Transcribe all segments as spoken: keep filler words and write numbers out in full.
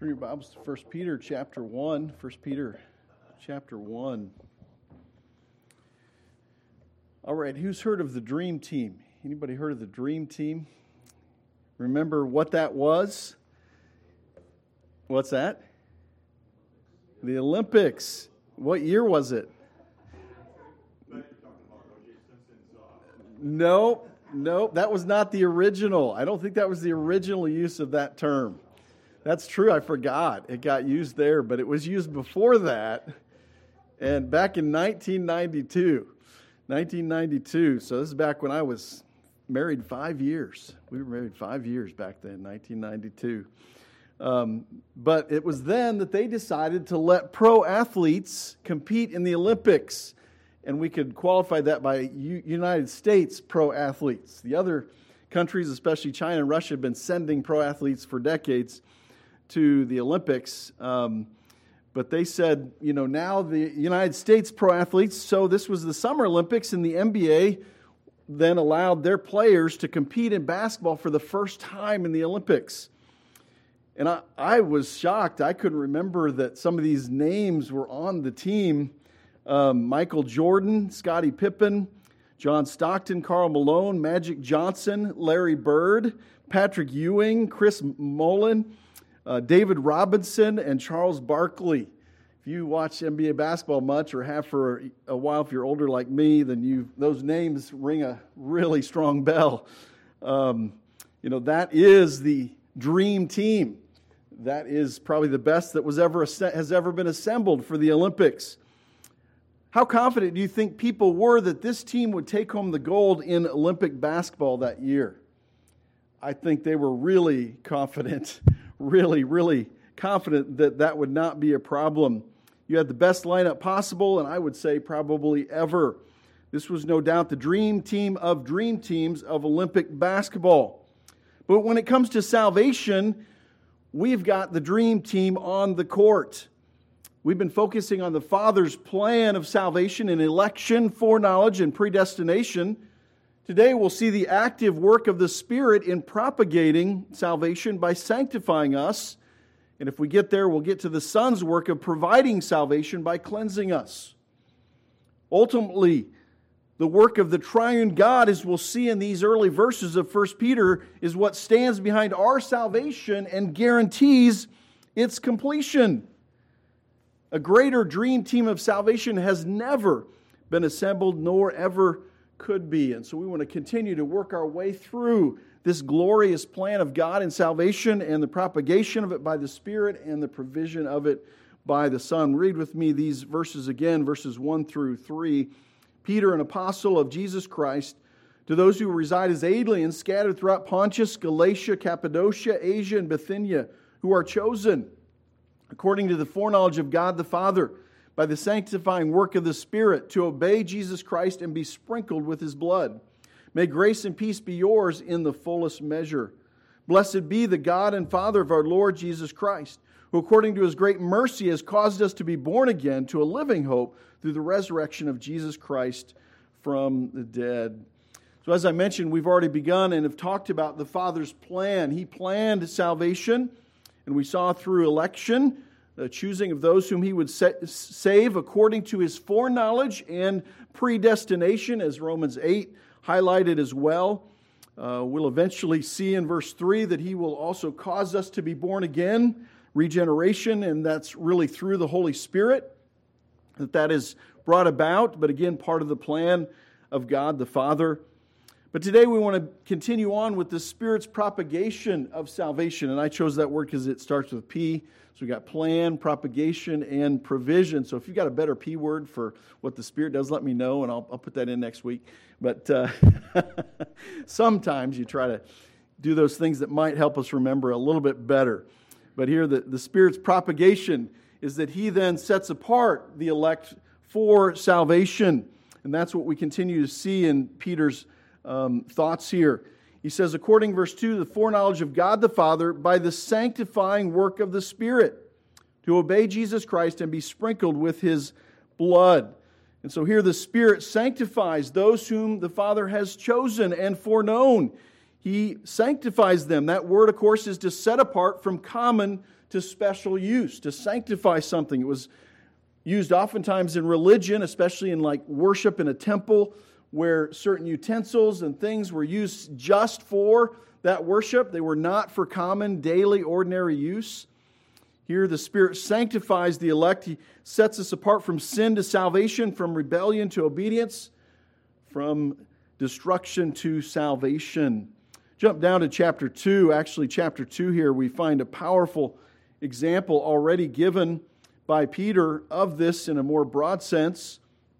Turn your Bibles to First Peter chapter one. First Peter chapter one. All right, who's heard of the Dream Team? Anybody heard of the Dream Team? Remember what that was? What's that? The Olympics. What year was it? No, no, that was not the original. I don't think that was the original use of that term. That's true, I forgot. It got used there, but it was used before that, and back in nineteen ninety-two. nineteen ninety-two, so this is back when I was married five years. We were married five years back then, nineteen ninety-two. Um, but it was then that they decided to let pro athletes compete in the Olympics, and we could qualify that by U- United States pro athletes. The other countries, especially China and Russia, have been sending pro athletes for decades to the Olympics, um, but they said, you know, now the United States pro athletes, so this was the Summer Olympics, and the N B A then allowed their players to compete in basketball for the first time in the Olympics. And I, I was shocked. I couldn't remember that some of these names were on the team. Um, Michael Jordan, Scottie Pippen, John Stockton, Karl Malone, Magic Johnson, Larry Bird, Patrick Ewing, Chris Mullin, Uh, David Robinson, and Charles Barkley. If you watch N B A basketball much or have for a while, if you're older like me, then you those names ring a really strong bell. Um, you know, that is the dream team. That is probably the best that was ever has ever been assembled for the Olympics. How confident do you think people were that this team would take home the gold in Olympic basketball that year? I think they were really confident. Really, really confident that that would not be a problem. You had the best lineup possible, and I would say probably ever. This was no doubt the dream team of dream teams of Olympic basketball. But when it comes to salvation, we've got the dream team on the court. We've been focusing on the Father's plan of salvation in election, foreknowledge, and predestination. Today we'll see the active work of the Spirit in propagating salvation by sanctifying us. And if we get there, we'll get to the Son's work of providing salvation by cleansing us. Ultimately, the work of the triune God, as we'll see in these early verses of First Peter, is what stands behind our salvation and guarantees its completion. A greater dream team of salvation has never been assembled, nor ever could be. And so we want to continue to work our way through this glorious plan of God in salvation and the propagation of it by the Spirit and the provision of it by the Son. Read with me these verses again, verses one through three. Peter, an apostle of Jesus Christ, to those who reside as aliens scattered throughout Pontus, Galatia, Cappadocia, Asia, and Bithynia, who are chosen according to the foreknowledge of God the Father, by the sanctifying work of the Spirit, to obey Jesus Christ and be sprinkled with His blood. May grace and peace be yours in the fullest measure. Blessed be the God and Father of our Lord Jesus Christ, who according to His great mercy has caused us to be born again to a living hope through the resurrection of Jesus Christ from the dead. So as I mentioned, we've already begun and have talked about the Father's plan. He planned salvation, and we saw through election, the choosing of those whom He would set, save according to His foreknowledge and predestination, as Romans eight highlighted as well. Uh, we'll eventually see in verse three that He will also cause us to be born again, regeneration, and that's really through the Holy Spirit that that is brought about, but again, part of the plan of God the Father. But today we want to continue on with the Spirit's propagation of salvation, and I chose that word because it starts with P. So we got plan, propagation, and provision. So if you've got a better P word for what the Spirit does, let me know, and I'll, I'll put that in next week. But uh, sometimes you try to do those things that might help us remember a little bit better. But here the, the Spirit's propagation is that He then sets apart the elect for salvation. And that's what we continue to see in Peter's um, thoughts here. He says, according, verse two, the foreknowledge of God the Father by the sanctifying work of the Spirit, to obey Jesus Christ and be sprinkled with His blood. And so here the Spirit sanctifies those whom the Father has chosen and foreknown. He sanctifies them. That word, of course, is to set apart from common to special use, to sanctify something. It was used oftentimes in religion, especially in like worship in a temple, where certain utensils and things were used just for that worship. They were not for common, daily, ordinary use. Here the Spirit sanctifies the elect. He sets us apart from sin to salvation, from rebellion to obedience, from destruction to salvation. Jump down to chapter two. Actually, chapter two here, we find a powerful example already given by Peter of this in a more broad sense.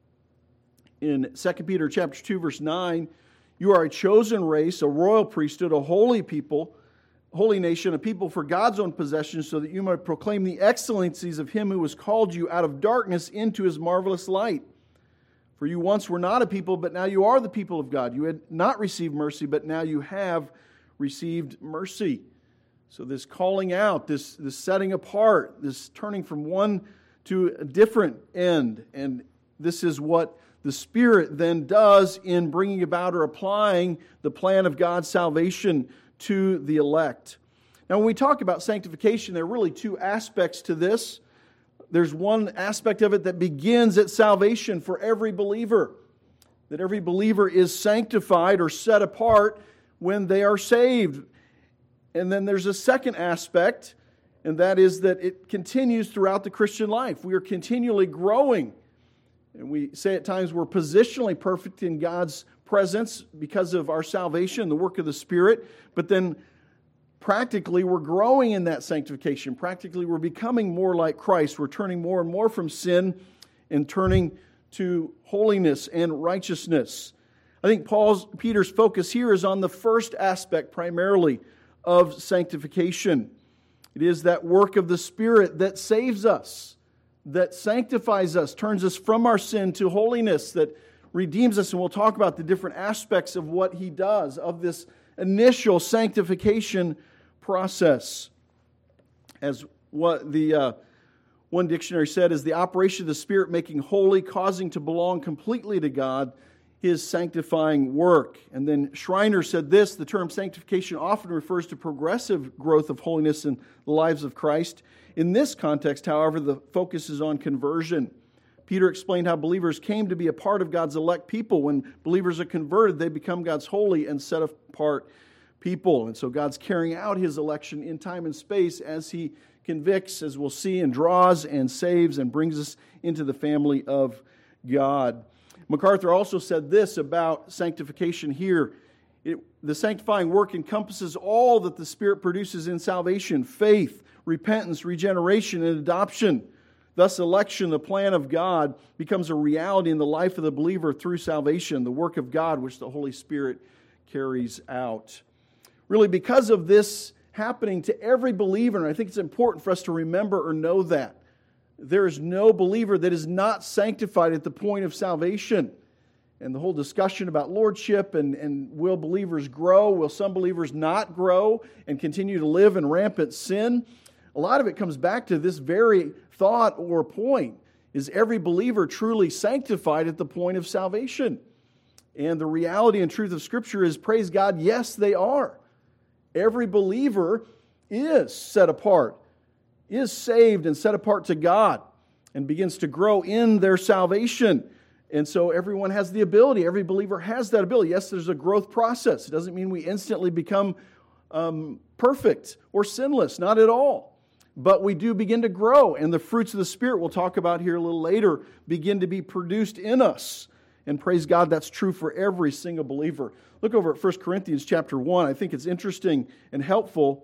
In Second Peter chapter two, verse nine, you are a chosen race, a royal priesthood, a holy people, holy nation, a people for God's own possession, so that you might proclaim the excellencies of Him who has called you out of darkness into His marvelous light. For you once were not a people, but now you are the people of God. You had not received mercy, but now you have received mercy. So this calling out, this, this setting apart, this turning from one to a different end, and this is what the Spirit then does in bringing about or applying the plan of God's salvation to the elect. Now, when we talk about sanctification, there are really two aspects to this. There's one aspect of it that begins at salvation for every believer, that every believer is sanctified or set apart when they are saved. And then there's a second aspect, and that is that it continues throughout the Christian life. We are continually growing. And we say at times we're positionally perfect in God's presence because of our salvation, the work of the Spirit. But then practically we're growing in that sanctification. Practically we're becoming more like Christ. We're turning more and more from sin and turning to holiness and righteousness. I think Paul's Peter's focus here is on the first aspect primarily of sanctification. It is that work of the Spirit that saves us, that sanctifies us, turns us from our sin to holiness, that redeems us. And we'll talk about the different aspects of what He does, of this initial sanctification process. As what the uh, one dictionary said, is the operation of the Spirit making holy, causing to belong completely to God, His sanctifying work. And then Schreiner said this, the term sanctification often refers to progressive growth of holiness in the lives of Christ. In this context, however, the focus is on conversion. Peter explained how believers came to be a part of God's elect people. When believers are converted, they become God's holy and set apart people. And so God's carrying out His election in time and space as He convicts, as we'll see, and draws and saves and brings us into the family of God. MacArthur also said this about sanctification here. It, the sanctifying work encompasses all that the Spirit produces in salvation: faith, repentance, regeneration, and adoption. Thus, election, the plan of God, becomes a reality in the life of the believer through salvation, the work of God which the Holy Spirit carries out. Really, because of this happening to every believer, and I think it's important for us to remember or know that, there is no believer that is not sanctified at the point of salvation. And the whole discussion about lordship and, and will believers grow, will some believers not grow and continue to live in rampant sin? A lot of it comes back to this very thought or point. Is every believer truly sanctified at the point of salvation? And the reality and truth of Scripture is, praise God, yes, they are. Every believer is set apart, is saved and set apart to God, and begins to grow in their salvation. And so everyone has the ability, every believer has that ability. Yes, there's a growth process. It doesn't mean we instantly become um, perfect or sinless, not at all. But we do begin to grow, and the fruits of the Spirit we'll talk about here a little later begin to be produced in us. And praise God, that's true for every single believer. Look over at First Corinthians chapter one. I think it's interesting and helpful.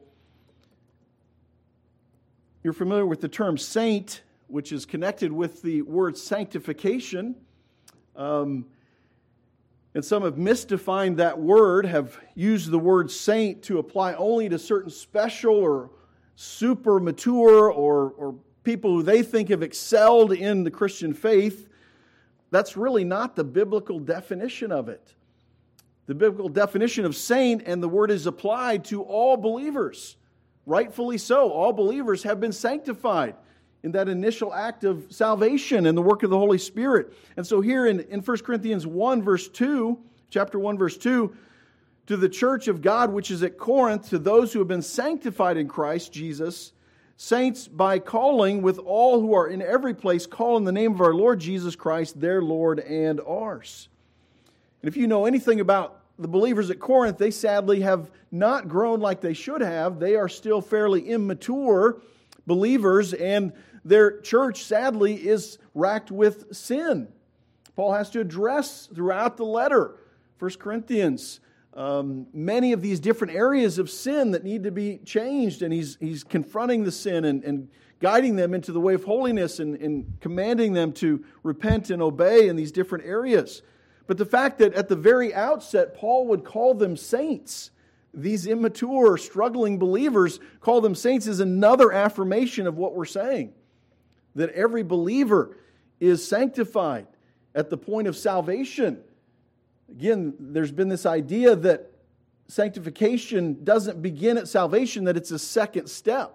You're familiar with the term saint, which is connected with the word sanctification. Um, and some have misdefined that word, have used the word saint to apply only to certain special or super mature or, or people who they think have excelled in the Christian faith. That's really not the biblical definition of it. The biblical definition of saint, and the word is applied to all believers. Rightfully so. All believers have been sanctified in that initial act of salvation and the work of the Holy Spirit. And so here in, in First Corinthians one, verse two, chapter one, verse two, to the church of God which is at Corinth, to those who have been sanctified in Christ Jesus, saints by calling with all who are in every place, call in the name of our Lord Jesus Christ, their Lord and ours. And if you know anything about the believers at Corinth, they sadly have not grown like they should have. They are still fairly immature believers, and their church, sadly, is racked with sin. Paul has to address throughout the letter, First Corinthians, um, many of these different areas of sin that need to be changed, and he's he's confronting the sin and, and guiding them into the way of holiness and, and commanding them to repent and obey in these different areas. But the fact that at the very outset, Paul would call them saints, these immature, struggling believers, call them saints, is another affirmation of what we're saying. That every believer is sanctified at the point of salvation. Again, there's been this idea that sanctification doesn't begin at salvation, that it's a second step.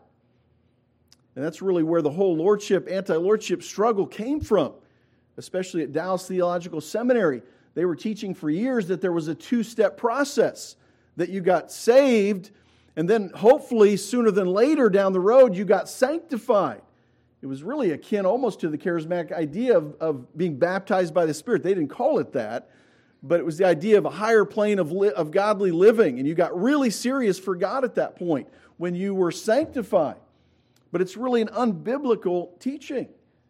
And that's really where the whole lordship, anti-lordship struggle came from, especially at Dallas Theological Seminary. They were teaching for years that there was a two-step process, that you got saved, and then hopefully sooner than later down the road you got sanctified. It was really akin almost to the charismatic idea of, of being baptized by the Spirit. They didn't call it that, but it was the idea of a higher plane of, li- of godly living, and you got really serious for God at that point when you were sanctified. But it's really an unbiblical teaching.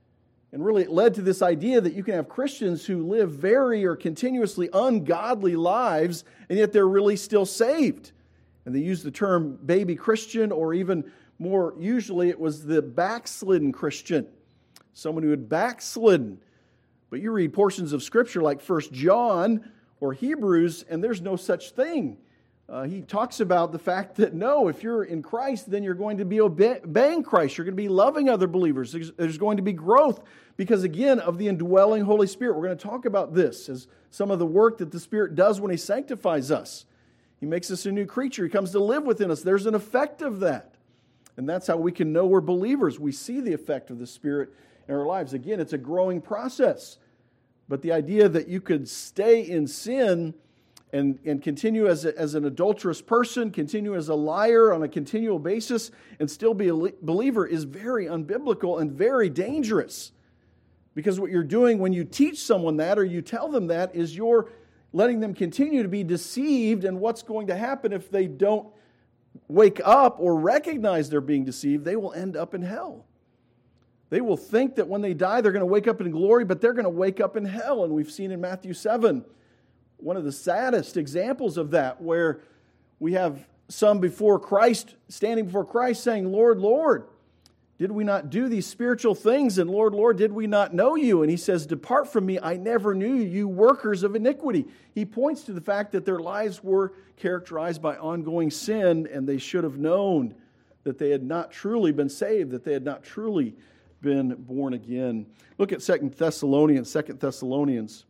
And really it led to this idea that you can have Christians who live very or continuously ungodly lives, and yet they're really still saved. And they use the term baby Christian, or even more usually it was the backslidden Christian, someone who had backslidden. But you read portions of Scripture like First John or Hebrews, and there's no such thing. Uh, he talks about the fact that no, if you're in Christ, then you're going to be obeying Christ. You're going to be loving other believers. There's, there's going to be growth because, again, of the indwelling Holy Spirit. We're going to talk about this as some of the work that the Spirit does when He sanctifies us. He makes us a new creature. He comes to live within us. There's an effect of that. And that's how we can know we're believers. We see the effect of the Spirit in our lives. Again, it's a growing process. But the idea that you could stay in sin and, and continue as, a, as an adulterous person, continue as a liar on a continual basis, and still be a believer is very unbiblical and very dangerous. Because what you're doing when you teach someone that or you tell them that is you're letting them continue to be deceived, and what's going to happen if they don't wake up or recognize they're being deceived, they will end up in hell. They will think that when they die, they're going to wake up in glory, but they're going to wake up in hell. And we've seen in Matthew seven, one of the saddest examples of that, where we have some before Christ, standing before Christ saying, Lord, Lord, did we not do these spiritual things? And Lord, Lord, did we not know you? And He says, depart from me, I never knew you, you workers of iniquity. He points to the fact that their lives were characterized by ongoing sin, and they should have known that they had not truly been saved, that they had not truly been born again. Look at Second Thessalonians, Second Thessalonians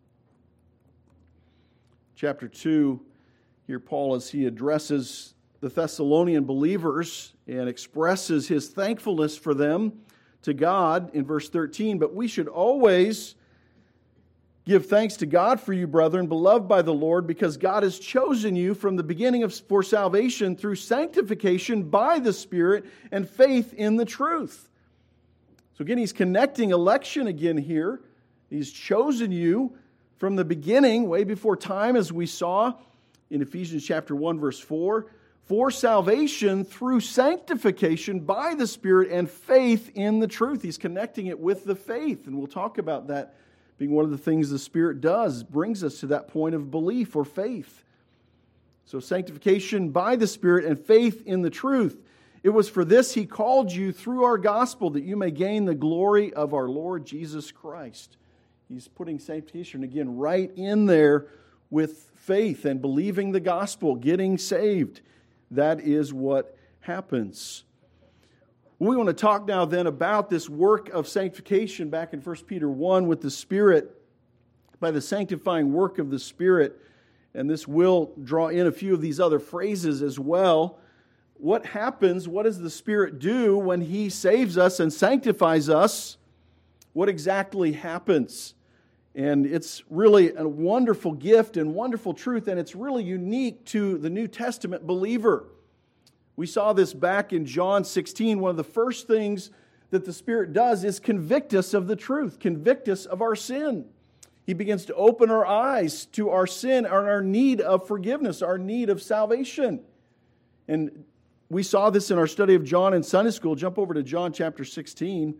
chapter two. Here Paul, as he addresses the Thessalonian believers and expresses his thankfulness for them to God in verse thirteen. But we should always give thanks to God for you, brethren, beloved by the Lord, because God has chosen you from the beginning of for salvation through sanctification by the Spirit and faith in the truth. So again, he's connecting election again here. He's chosen you from the beginning, way before time, as we saw in Ephesians chapter one, verse four, for salvation through sanctification by the Spirit and faith in the truth. He's connecting it with the faith, and we'll talk about that being one of the things the Spirit does, brings us to that point of belief or faith. So sanctification by the Spirit and faith in the truth. It was for this He called you through our gospel, that you may gain the glory of our Lord Jesus Christ. He's putting sanctification again right in there with faith and believing the gospel, getting saved. That is what happens. We want to talk now then about this work of sanctification back in First Peter one with the Spirit, by the sanctifying work of the Spirit. And this will draw in a few of these other phrases as well. What happens, what does the Spirit do when He saves us and sanctifies us? What exactly happens? And it's really a wonderful gift and wonderful truth, and it's really unique to the New Testament believer. We saw this back in John sixteen. One of the first things that the Spirit does is convict us of the truth, convict us of our sin. He begins to open our eyes to our sin and our need of forgiveness, our need of salvation. And we saw this in our study of John in Sunday school. Jump over to John chapter sixteen.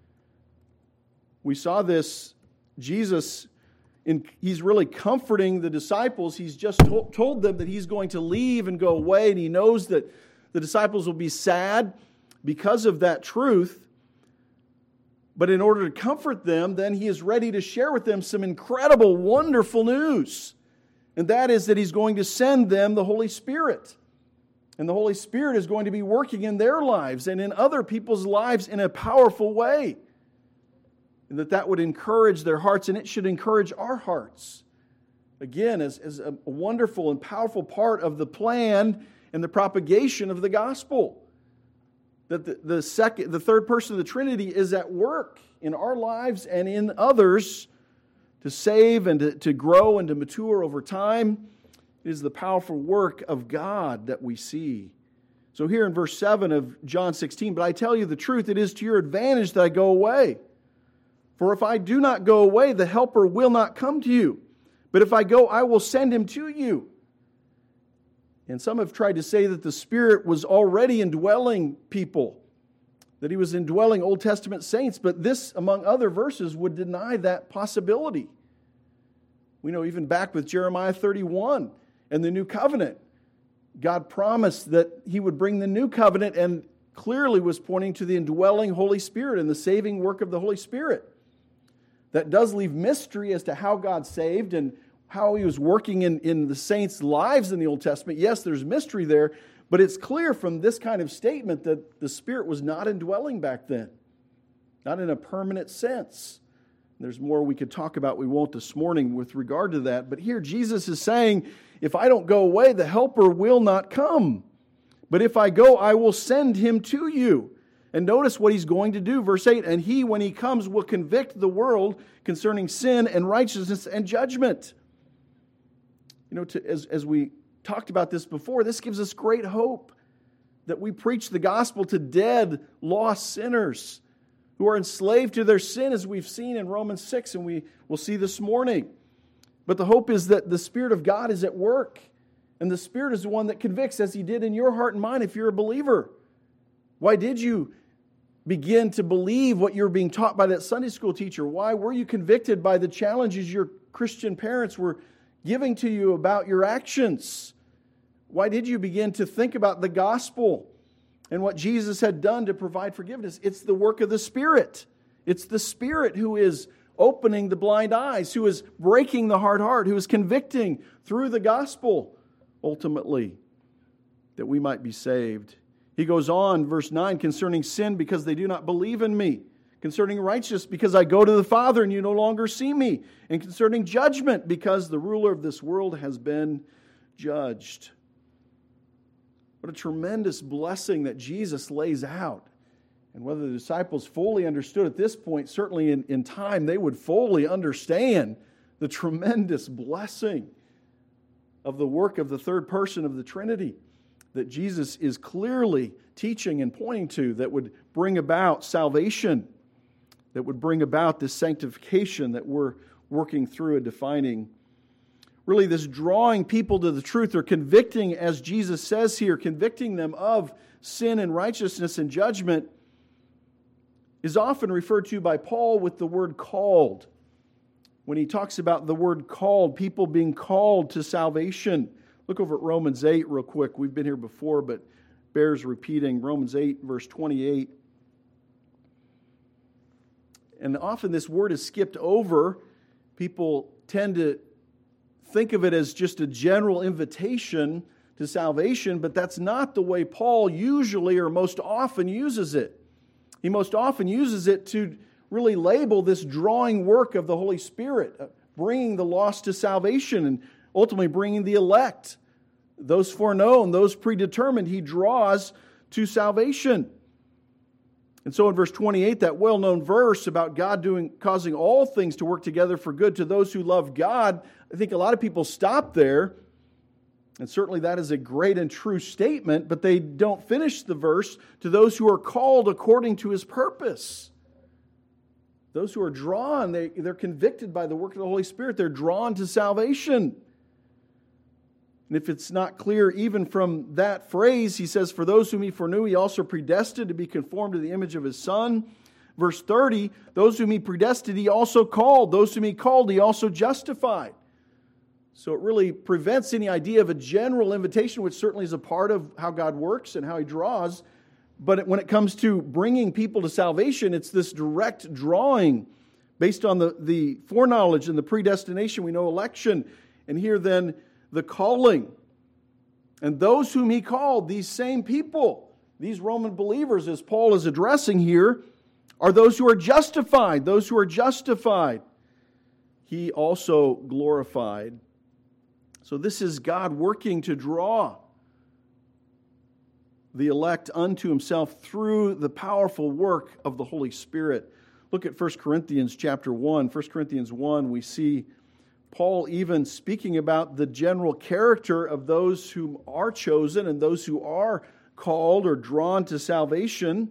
We saw this, Jesus, in, he's really comforting the disciples. He's just to- told them that he's going to leave and go away, and he knows that the disciples will be sad because of that truth. But in order to comfort them, then he is ready to share with them some incredible, wonderful news. And that is that he's going to send them the Holy Spirit. And the Holy Spirit is going to be working in their lives and in other people's lives in a powerful way. And that that would encourage their hearts, and it should encourage our hearts. Again, as, as a wonderful and powerful part of the plan and the propagation of the gospel. That the, the second, the third person of the Trinity is at work in our lives and in others to save and to, to grow and to mature over time. It is the powerful work of God that we see. So here in verse seven of John sixteen, but I tell you the truth, it is to your advantage that I go away. For if I do not go away, the Helper will not come to you. But if I go, I will send him to you. And some have tried to say that the Spirit was already indwelling people, that he was indwelling Old Testament saints, but this, among other verses, would deny that possibility. We know even back with Jeremiah thirty-one and the New Covenant, God promised that he would bring the New Covenant and clearly was pointing to the indwelling Holy Spirit and the saving work of the Holy Spirit. That does leave mystery as to how God saved and how he was working in, in the saints' lives in the Old Testament. Yes, there's mystery there, but it's clear from this kind of statement that the Spirit was not indwelling back then, not in a permanent sense. There's more we could talk about, we won't this morning with regard to that. But here Jesus is saying, if I don't go away, the Helper will not come. But if I go, I will send him to you. And notice what he's going to do. Verse eight, and he, when he comes, will convict the world concerning sin and righteousness and judgment. You know, to, as, as we talked about this before, this gives us great hope that we preach the gospel to dead, lost sinners who are enslaved to their sin, as we've seen in Romans six, and we will see this morning. But the hope is that the Spirit of God is at work, and the Spirit is the one that convicts, as he did in your heart and mind if you're a believer. Why did you begin to believe what you were being taught by that Sunday school teacher? Why were you convicted by the challenges your Christian parents were giving to you about your actions? Why did you begin to think about the gospel and what Jesus had done to provide forgiveness? It's the work of the Spirit. It's the Spirit who is opening the blind eyes, who is breaking the hard heart, who is convicting through the gospel, ultimately, that we might be saved. He goes on, verse nine, concerning sin, because they do not believe in me. Concerning righteousness, because I go to the Father and you no longer see me. And concerning judgment, because the ruler of this world has been judged. What a tremendous blessing that Jesus lays out. And whether the disciples fully understood at this point, certainly in, in time, they would fully understand the tremendous blessing of the work of the third person of the Trinity that Jesus is clearly teaching and pointing to, that would bring about salvation, that would bring about this sanctification that we're working through and defining. Really, this drawing people to the truth, or convicting, as Jesus says here, convicting them of sin and righteousness and judgment, is often referred to by Paul with the word called. When he talks about the word called, people being called to salvation. Look over at Romans eight real quick. We've been here before, but bears repeating. Romans eight, verse twenty-eight. And often this word is skipped over. People tend to think of it as just a general invitation to salvation, but that's not the way Paul usually or most often uses it. He most often uses it to really label this drawing work of the Holy Spirit, bringing the lost to salvation and ultimately bringing the elect, those foreknown, those predetermined, he draws to salvation. And so in verse twenty-eight, that well-known verse about God doing, causing all things to work together for good to those who love God, I think a lot of people stop there And certainly that is a great and true statement, but they don't finish the verse, to those who are called according to His purpose. Those who are drawn, they, they're convicted by the work of the Holy Spirit. They're drawn to salvation. And if it's not clear even from that phrase, he says, for those whom He foreknew, He also predestined to be conformed to the image of His Son. Verse thirty, those whom He predestined, He also called. Those whom He called, He also justified. So it really prevents any idea of a general invitation, which certainly is a part of how God works and how He draws. But when it comes to bringing people to salvation, it's this direct drawing based on the, the foreknowledge and the predestination. We know election. And here then, the calling. And those whom He called, these same people, these Roman believers, as Paul is addressing here, are those who are justified. Those who are justified, He also glorified. So this is God working to draw the elect unto Himself through the powerful work of the Holy Spirit. Look at First Corinthians chapter one. First Corinthians one, we see Paul even speaking about the general character of those who are chosen and those who are called or drawn to salvation.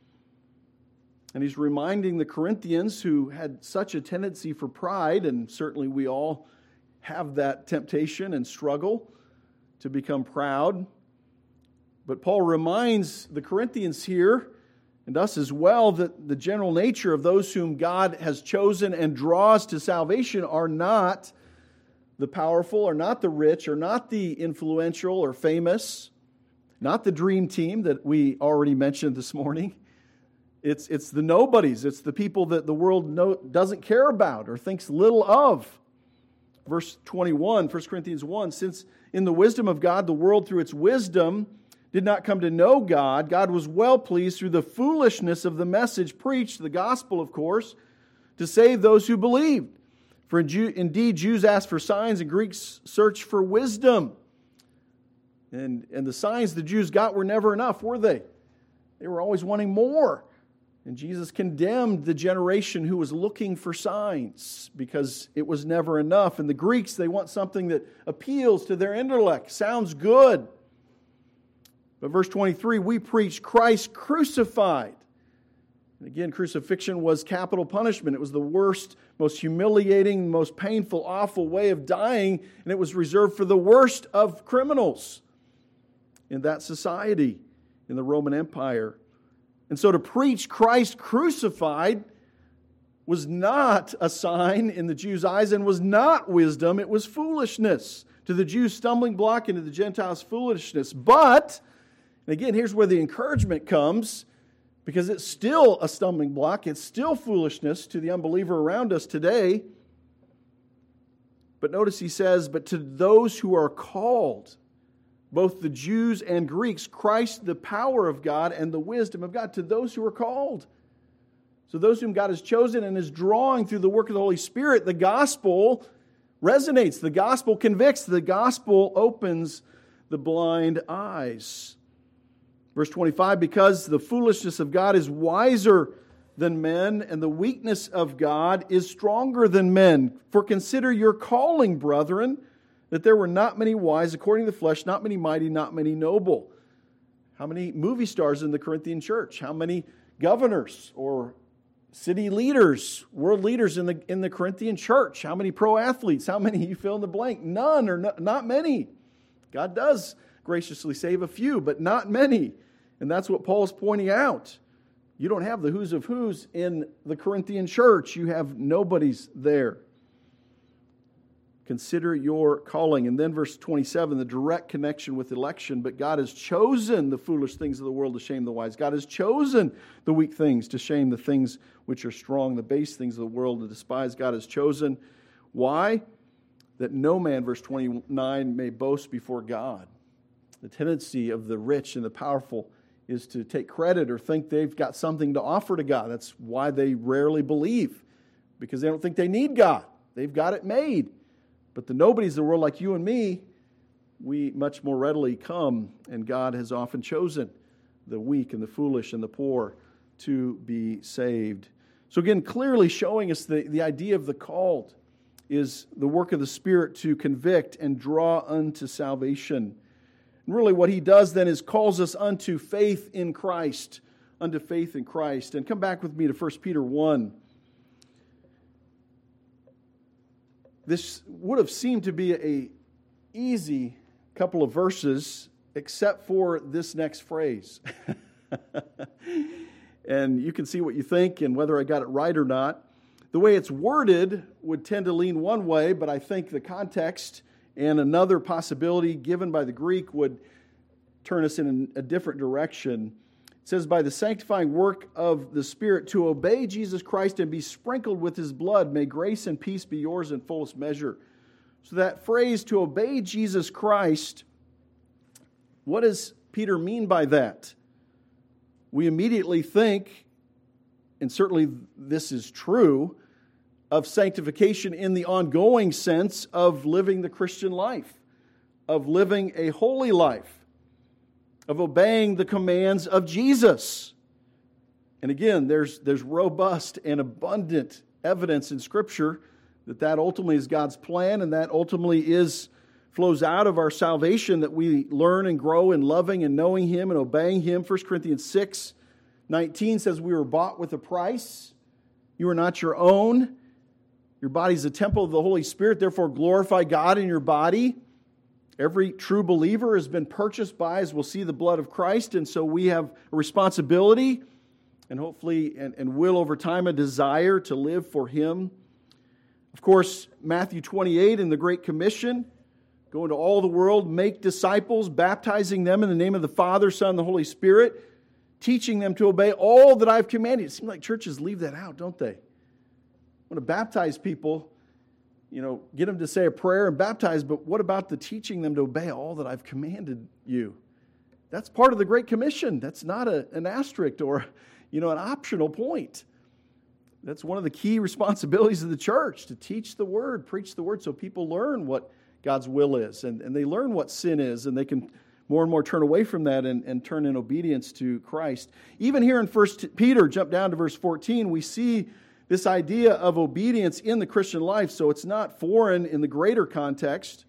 And he's reminding the Corinthians who had such a tendency for pride, and certainly we all have that temptation and struggle to become proud. But Paul reminds the Corinthians here, and us as well, that the general nature of those whom God has chosen and draws to salvation are not the powerful, are not the rich, are not the influential or famous, not the dream team that we already mentioned this morning. It's, it's the nobodies. It's the people that the world know, doesn't care about or thinks little of. Verse twenty-one, First Corinthians one, since in the wisdom of God, the world through its wisdom did not come to know God, God was well pleased through the foolishness of the message preached, the gospel, of course, to save those who believed. For indeed, Jews ask for signs and Greeks search for wisdom. And, and the signs the Jews got were never enough, were they? They were always wanting more. And Jesus condemned the generation who was looking for signs because it was never enough. And the Greeks, they want something that appeals to their intellect, sounds good. But verse twenty-three, we preach Christ crucified. And again, crucifixion was capital punishment. It was the worst, most humiliating, most painful, awful way of dying, and it was reserved for the worst of criminals in that society, in the Roman Empire. And so to preach Christ crucified was not a sign in the Jews' eyes and was not wisdom. It was foolishness. To the Jews, stumbling block, and to the Gentiles, foolishness. But, and again, here's where the encouragement comes, because it's still a stumbling block. It's still foolishness to the unbeliever around us today. But notice he says, but to those who are called, both the Jews and Greeks, Christ, the power of God and the wisdom of God, to those who are called. So those whom God has chosen and is drawing through the work of the Holy Spirit, the gospel resonates. The gospel convicts. The gospel opens the blind eyes. Verse twenty-five, because the foolishness of God is wiser than men, and the weakness of God is stronger than men. For consider your calling, brethren, that there were not many wise according to the flesh, not many mighty, not many noble. How many movie stars in the Corinthian church? How many governors or city leaders, world leaders in the in the Corinthian church? How many pro athletes? How many, you fill in the blank? None or no, not many. God does graciously save a few, but not many. And that's what Paul's pointing out. You don't have the who's of who's in the Corinthian church. You have nobodies there. Consider your calling. And then verse twenty-seven, the direct connection with election. But God has chosen the foolish things of the world to shame the wise. God has chosen the weak things to shame the things which are strong, the base things of the world to despise. God has chosen. Why? That no man, verse twenty-nine, may boast before God. The tendency of the rich and the powerful is to take credit or think they've got something to offer to God. That's why they rarely believe, because they don't think they need God. They've got it made. But the nobodies of the world, like you and me, we much more readily come, and God has often chosen the weak and the foolish and the poor to be saved. So again, clearly showing us the, the idea of the called is the work of the Spirit to convict and draw unto salvation. And really what he does then is calls us unto faith in Christ, unto faith in Christ. And come back with me to First Peter one. This would have seemed to be a easy couple of verses, except for this next phrase. And you can see what you think and whether I got it right or not. The way it's worded would tend to lean one way, but I think the context and another possibility given by the Greek would turn us in a different direction. It says, by the sanctifying work of the Spirit, to obey Jesus Christ and be sprinkled with His blood, may grace and peace be yours in fullest measure. So that phrase, to obey Jesus Christ, what does Peter mean by that? We immediately think, and certainly this is true, of sanctification in the ongoing sense of living the Christian life, of living a holy life, of obeying the commands of Jesus. And again, there's, there's robust and abundant evidence in Scripture that that ultimately is God's plan, and that ultimately is flows out of our salvation, that we learn and grow in loving and knowing Him and obeying Him. First Corinthians six nineteen says, we were bought with a price. You are not your own. Your body is a temple of the Holy Spirit. Therefore, glorify God in your body. Every true believer has been purchased by, as we'll see, the blood of Christ. And so we have a responsibility and hopefully, and, and will over time, a desire to live for Him. Of course, Matthew twenty-eight in the Great Commission, go into all the world, make disciples, baptizing them in the name of the Father, Son, and the Holy Spirit, teaching them to obey all that I've commanded. It seems like churches leave that out, don't they? Want to baptize people, you know, get them to say a prayer and baptize, but what about the teaching them to obey all that I've commanded you? That's part of the Great Commission. That's not a, an asterisk or, you know, an optional point. That's one of the key responsibilities of the church, to teach the Word, preach the Word, so people learn what God's will is, and, and they learn what sin is, and they can more and more turn away from that and, and turn in obedience to Christ. Even here in First Peter, jump down to verse fourteen, we see this idea of obedience in the Christian life, so it's not foreign in the greater context.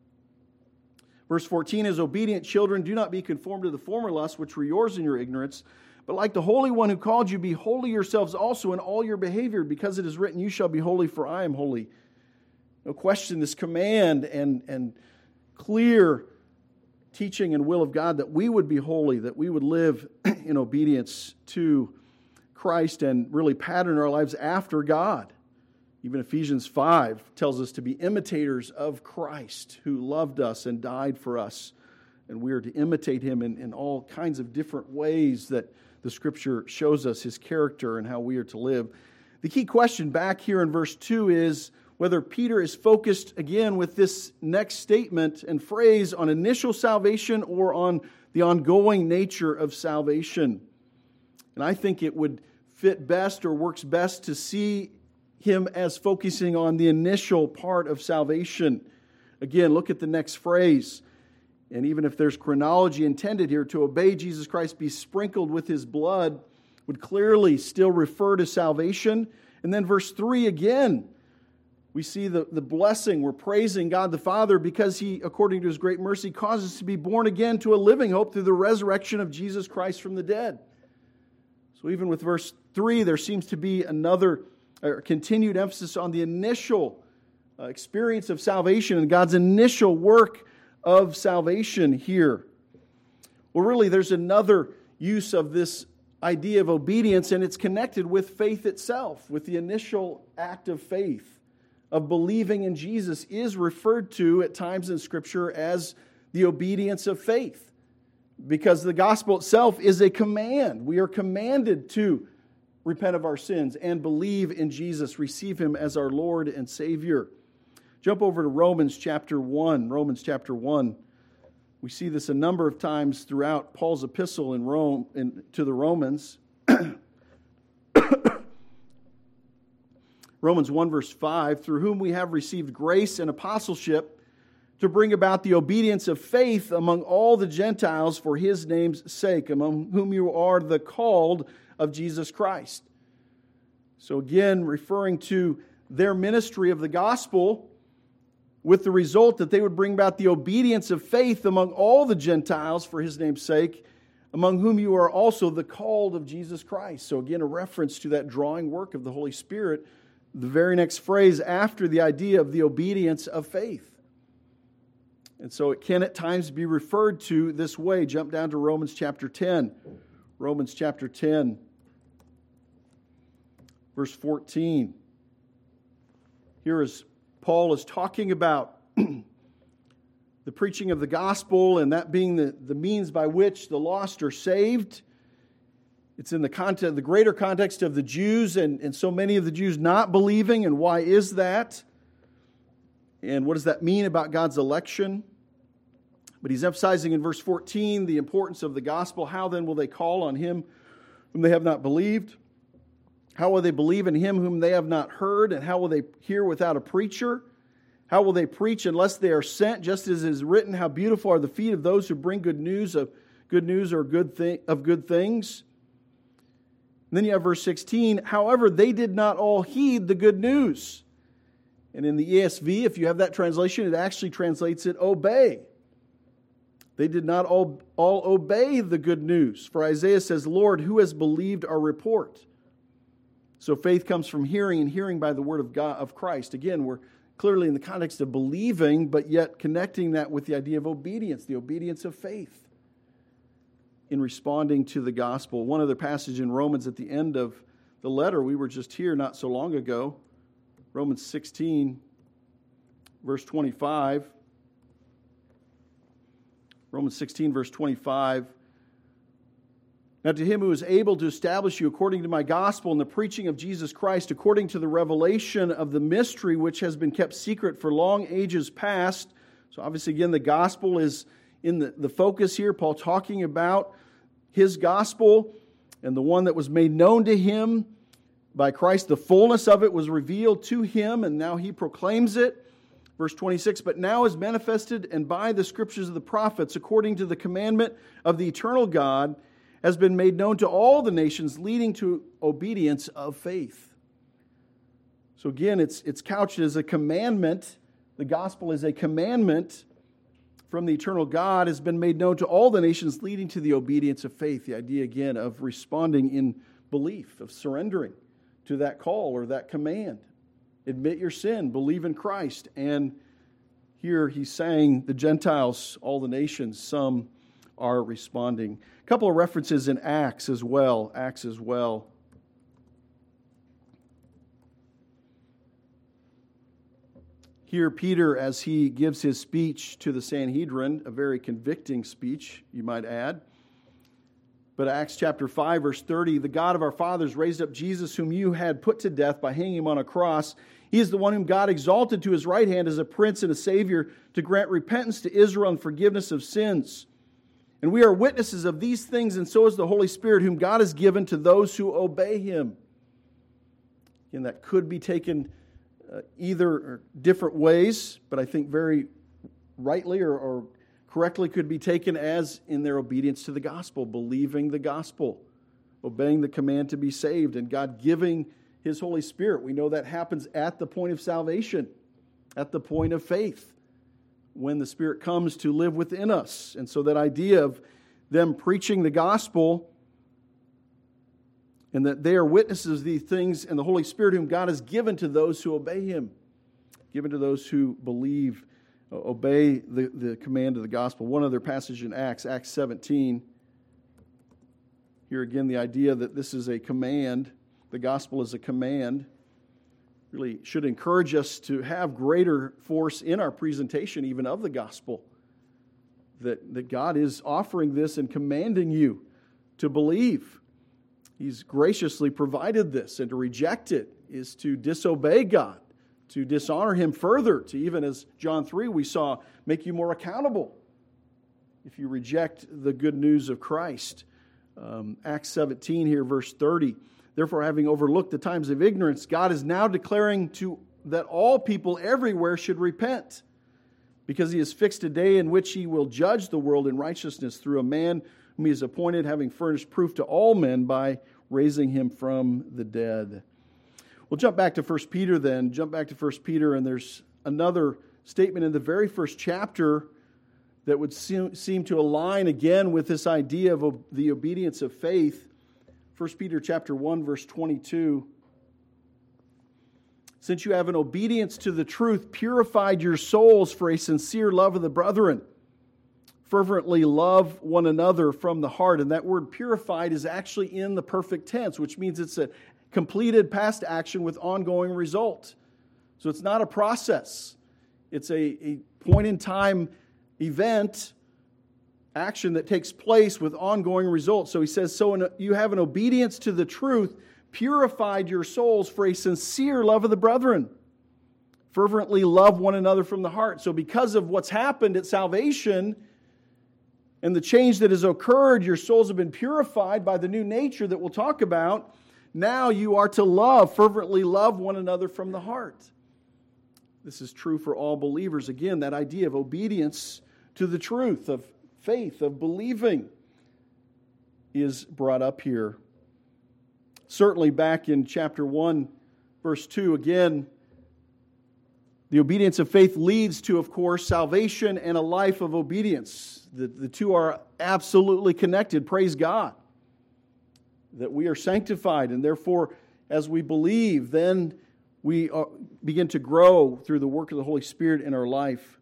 Verse fourteen is, obedient children, do not be conformed to the former lusts which were yours in your ignorance, but like the Holy One who called you, be holy yourselves also in all your behavior, because it is written, you shall be holy, for I am holy. No question, this command and, and clear teaching and will of God that we would be holy, that we would live in obedience to Christ and really pattern our lives after God. Even Ephesians five tells us to be imitators of Christ, who loved us and died for us. And we are to imitate Him in, in all kinds of different ways that the Scripture shows us His character and how we are to live. The key question back here in verse two is whether Peter is focused again with this next statement and phrase on initial salvation or on the ongoing nature of salvation. And I think it would fit best or works best to see him as focusing on the initial part of salvation. Again, look at the next phrase. And even if there's chronology intended here, to obey Jesus Christ, be sprinkled with His blood, would clearly still refer to salvation. And then verse three again, we see the, the blessing. We're praising God the Father because He, according to His great mercy, causes us to be born again to a living hope through the resurrection of Jesus Christ from the dead. So even with verse three, there seems to be another or continued emphasis on the initial uh, experience of salvation and God's initial work of salvation here. Well, really, there's another use of this idea of obedience, and it's connected with faith itself, with the initial act of faith, of believing in Jesus, is referred to at times in Scripture as the obedience of faith, because the gospel itself is a command. We are commanded to repent of our sins and believe in Jesus, receive Him as our Lord and Savior. Jump over to Romans chapter one. Romans chapter one. We see this a number of times throughout Paul's epistle in Rome in, to the Romans. Romans one verse five, through whom we have received grace and apostleship to bring about the obedience of faith among all the Gentiles for His name's sake, among whom you are the called of Jesus Christ. So again, referring to their ministry of the gospel, with the result that they would bring about the obedience of faith among all the Gentiles for His name's sake, among whom you are also the called of Jesus Christ. So again, a reference to that drawing work of the Holy Spirit, the very next phrase after the idea of the obedience of faith. And so it can at times be referred to this way. Jump down to Romans chapter ten. Romans chapter ten, verse fourteen. Here is Paul is talking about the preaching of the gospel and that being the, the means by which the lost are saved. It's in the context, the greater context of the Jews and, and so many of the Jews not believing. And why is that? And what does that mean about God's election? But he's emphasizing in verse fourteen the importance of the gospel. How then will they call on Him whom they have not believed? How will they believe in Him whom they have not heard? And how will they hear without a preacher? How will they preach unless they are sent? Just as it is written, how beautiful are the feet of those who bring good news of good news or good thi- of good things. And then you have verse sixteen. However, they did not all heed the good news. And in the E S V, if you have that translation, it actually translates it obey. They did not all, all obey the good news. For Isaiah says, Lord, who has believed our report? So faith comes from hearing, and hearing by the word of God, of Christ. Again, we're clearly in the context of believing, but yet connecting that with the idea of obedience, the obedience of faith in responding to the gospel. One other passage in Romans at the end of the letter, we were just here not so long ago, Romans sixteen, verse twenty-five. Romans sixteen, verse twenty-five. Now to Him who is able to establish you according to my gospel and the preaching of Jesus Christ, according to the revelation of the mystery which has been kept secret for long ages past. So obviously, again, the gospel is in the, the focus here. Paul talking about His gospel and the one that was made known to Him by Christ. The fullness of it was revealed to Him, and now He proclaims it. Verse twenty-six, but now is manifested and by the scriptures of the prophets, according to the commandment of the eternal God, has been made known to all the nations, leading to obedience of faith. So again, it's, it's couched as a commandment. The gospel is a commandment from the eternal God, has been made known to all the nations, leading to the obedience of faith. The idea, again, of responding in belief, of surrendering to that call or that command. Admit your sin, believe in Christ. And here he's saying the Gentiles, all the nations, some are responding. A couple of references in Acts as well. Acts as well. Here, Peter, as he gives his speech to the Sanhedrin, a very convicting speech, you might add. But Acts chapter five, verse thirty, the God of our fathers raised up Jesus, whom you had put to death by hanging Him on a cross. He is the one whom God exalted to His right hand as a prince and a Savior to grant repentance to Israel and forgiveness of sins. And we are witnesses of these things, and so is the Holy Spirit, whom God has given to those who obey Him. And that could be taken uh, either or different ways, but I think very rightly or, or correctly could be taken as in their obedience to the gospel, believing the gospel, obeying the command to be saved, and God giving His Holy Spirit. We know that happens at the point of salvation, at the point of faith, when the Spirit comes to live within us. And so that idea of them preaching the gospel and that they are witnesses of these things, and the Holy Spirit whom God has given to those who obey Him, given to those who believe, obey the, the command of the gospel. One other passage in Acts, Acts seventeen. Here again, the idea that this is a command, the gospel is a command, really should encourage us to have greater force in our presentation even of the gospel. That, that God is offering this and commanding you to believe. He's graciously provided this, and to reject it is to disobey God, to dishonor Him further, to even, as John three we saw, make you more accountable if you reject the good news of Christ. Um, Acts seventeen here, verse thirty. Therefore, having overlooked the times of ignorance, God is now declaring to that all people everywhere should repent, because He has fixed a day in which He will judge the world in righteousness through a man whom He has appointed, having furnished proof to all men by raising Him from the dead. We'll jump back to First Peter then. Jump back to First Peter, and there's another statement in the very first chapter that would seem, seem to align again with this idea of the obedience of faith. First Peter chapter one, verse twenty-two. Since you have an obedience to the truth, purified your souls for a sincere love of the brethren. Fervently love one another from the heart. And that word purified is actually in the perfect tense, which means it's a completed past action with ongoing result. So it's not a process. It's a, a point-in-time event, action that takes place with ongoing results. So he says, so in, you have an obedience to the truth, purified your souls for a sincere love of the brethren. Fervently love one another from the heart. So because of what's happened at salvation and the change that has occurred, your souls have been purified by the new nature that we'll talk about. Now you are to love, fervently love one another from the heart. This is true for all believers. Again, that idea of obedience to the truth, of faith, of believing is brought up here. Certainly back in chapter one, verse two, again, the obedience of faith leads to, of course, salvation and a life of obedience. The, the two are absolutely connected. Praise God that we are sanctified, and therefore, as we believe, then we are, begin to grow through the work of the Holy Spirit in our life.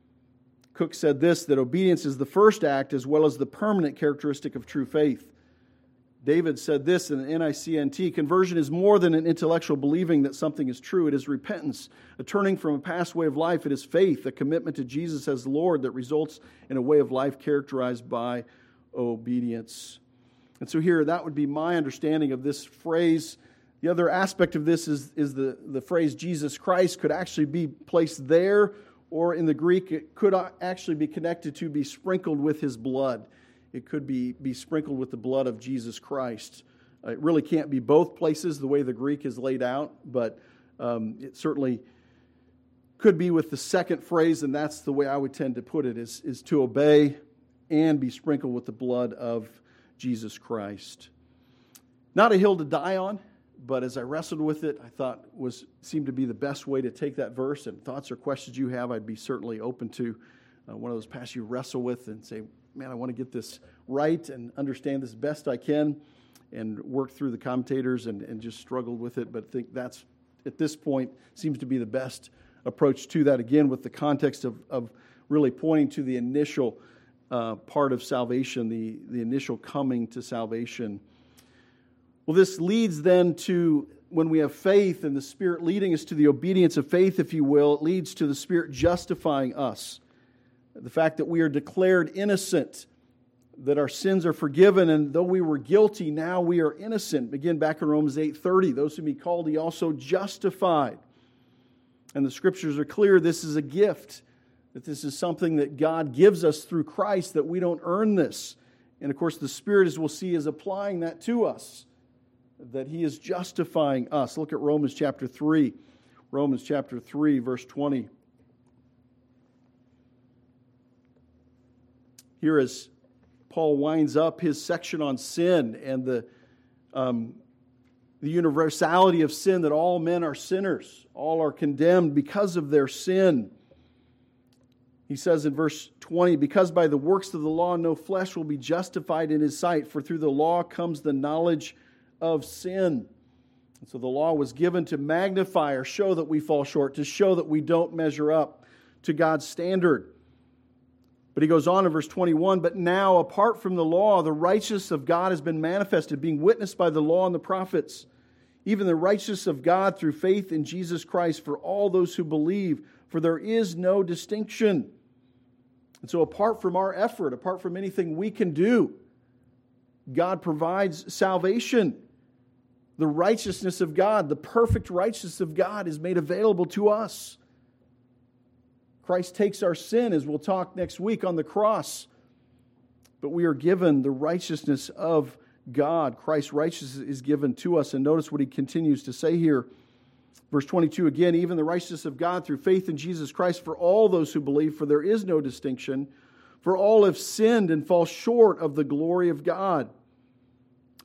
Cook said this, that obedience is the first act as well as the permanent characteristic of true faith. David said this in the N I C N T, conversion is more than an intellectual believing that something is true. It is repentance, a turning from a past way of life. It is faith, a commitment to Jesus as Lord that results in a way of life characterized by obedience. And so here, that would be my understanding of this phrase. The other aspect of this is, is the, the phrase Jesus Christ could actually be placed there, or in the Greek, it could actually be connected to be sprinkled with His blood. It could be, be sprinkled with the blood of Jesus Christ. Uh, it really can't be both places the way the Greek is laid out, but um, it certainly could be with the second phrase, and that's the way I would tend to put it, is, is to obey and be sprinkled with the blood of Jesus Christ. Not a hill to die on, but as I wrestled with it, I thought was seemed to be the best way to take that verse. And thoughts or questions you have, I'd be certainly open to uh, one of those passages you wrestle with and say, man, I want to get this right and understand this best I can, and work through the commentators and, and just struggled with it. But I think that's, at this point, seems to be the best approach to that, again, with the context of, of really pointing to the initial uh, part of salvation, the, the initial coming to salvation. Well, this leads then to, when we have faith and the Spirit leading us to the obedience of faith, if you will, it leads to the Spirit justifying us. The fact that we are declared innocent, that our sins are forgiven, and though we were guilty, now we are innocent. Again, back in Romans eight thirty, those whom He called, He also justified. And the Scriptures are clear, this is a gift, that this is something that God gives us through Christ, that we don't earn this. And of course, the Spirit, as we'll see, is applying that to us, that He is justifying us. Look at Romans chapter three. Romans chapter three, verse twenty. Here as Paul winds up his section on sin and the, um, the universality of sin, that all men are sinners, all are condemned because of their sin. He says in verse twenty, because by the works of the law no flesh will be justified in His sight, for through the law comes the knowledge of sin. And so the law was given to magnify or show that we fall short, to show that we don't measure up to God's standard. But he goes on in verse twenty-one, but now apart from the law, the righteousness of God has been manifested, being witnessed by the law and the prophets, even the righteousness of God through faith in Jesus Christ for all those who believe, for there is no distinction. And so apart from our effort, apart from anything we can do, God provides salvation. The righteousness of God, the perfect righteousness of God is made available to us. Christ takes our sin, as we'll talk next week, on the cross. But we are given the righteousness of God. Christ's righteousness is given to us. And notice what he continues to say here. Verse twenty-two, again, even the righteousness of God through faith in Jesus Christ for all those who believe, for there is no distinction. For all have sinned and fall short of the glory of God.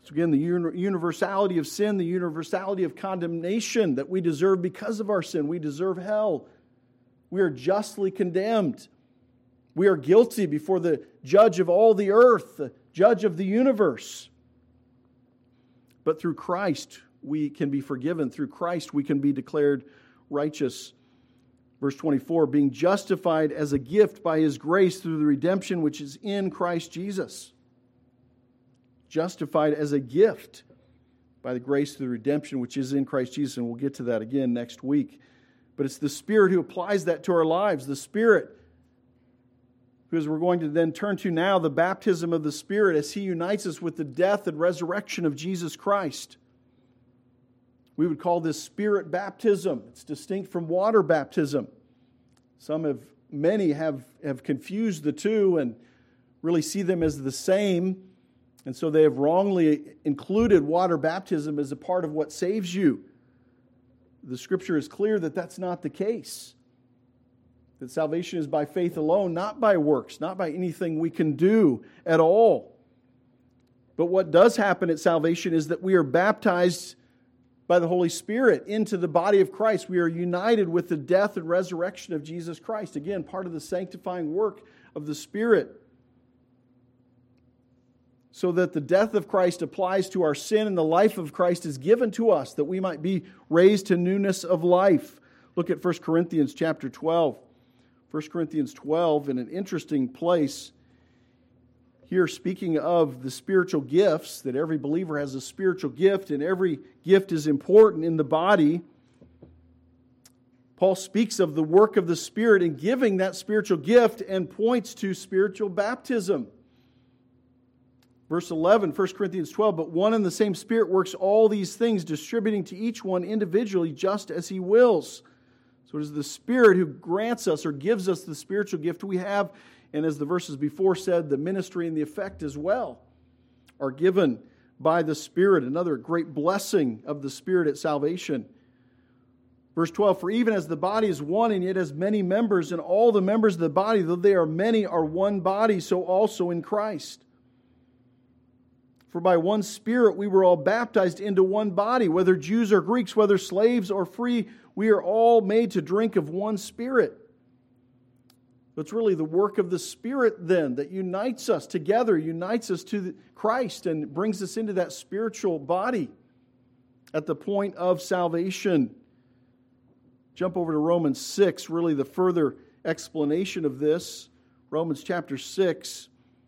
So again, the universality of sin, the universality of condemnation that we deserve because of our sin. We deserve hell. We are justly condemned. We are guilty before the judge of all the earth, the judge of the universe. But through Christ, we can be forgiven. Through Christ, we can be declared righteous. Verse twenty-four, being justified as a gift by His grace through the redemption which is in Christ Jesus. Justified as a gift by the grace through the redemption which is in Christ Jesus. And we'll get to that again next week. But it's the Spirit who applies that to our lives. The Spirit, who as we're going to then turn to now, the baptism of the Spirit as He unites us with the death and resurrection of Jesus Christ. We would call this Spirit baptism. It's distinct from water baptism. Some have, many have, have confused the two and really see them as the same. And so they have wrongly included water baptism as a part of what saves you. The Scripture is clear that that's not the case. That salvation is by faith alone, not by works, not by anything we can do at all. But what does happen at salvation is that we are baptized by the Holy Spirit into the body of Christ. We are united with the death and resurrection of Jesus Christ. Again, part of the sanctifying work of the Spirit. So that the death of Christ applies to our sin and the life of Christ is given to us, that we might be raised to newness of life. Look at First Corinthians chapter twelve. First Corinthians twelve, in an interesting place. Here, speaking of the spiritual gifts, that every believer has a spiritual gift, and every gift is important in the body. Paul speaks of the work of the Spirit in giving that spiritual gift and points to spiritual baptism. Verse eleven, First Corinthians twelve, but one and the same Spirit works all these things, distributing to each one individually just as He wills. So it is the Spirit who grants us or gives us the spiritual gift we have. And as the verses before said, the ministry and the effect as well are given by the Spirit. Another great blessing of the Spirit at salvation. Verse twelve, for even as the body is one and yet has many members, and all the members of the body, though they are many, are one body, so also in Christ. For by one Spirit we were all baptized into one body, whether Jews or Greeks, whether slaves or free, we are all made to drink of one Spirit. It's really the work of the Spirit then that unites us together, unites us to Christ and brings us into that spiritual body at the point of salvation. Jump over to Romans six, really the further explanation of this. Romans chapter six.